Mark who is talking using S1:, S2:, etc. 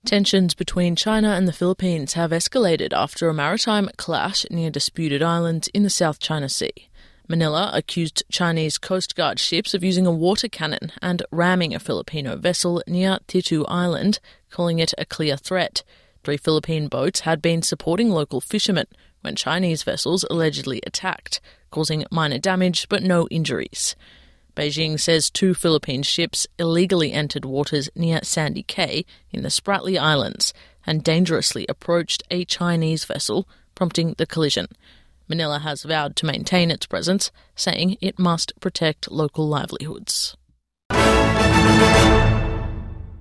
S1: Tensions between China and the Philippines have escalated after a maritime clash near disputed islands in the South China Sea. Manila accused Chinese Coast Guard ships of using a water cannon and ramming a Filipino vessel near Titu Island, calling it a clear threat. 3 Philippine boats had been supporting local fishermen when Chinese vessels allegedly attacked, causing minor damage but no injuries. Beijing says 2 Philippine ships illegally entered waters near Sandy Cay in the Spratly Islands and dangerously approached a Chinese vessel, prompting the collision. Manila has vowed to maintain its presence, saying it must protect local livelihoods.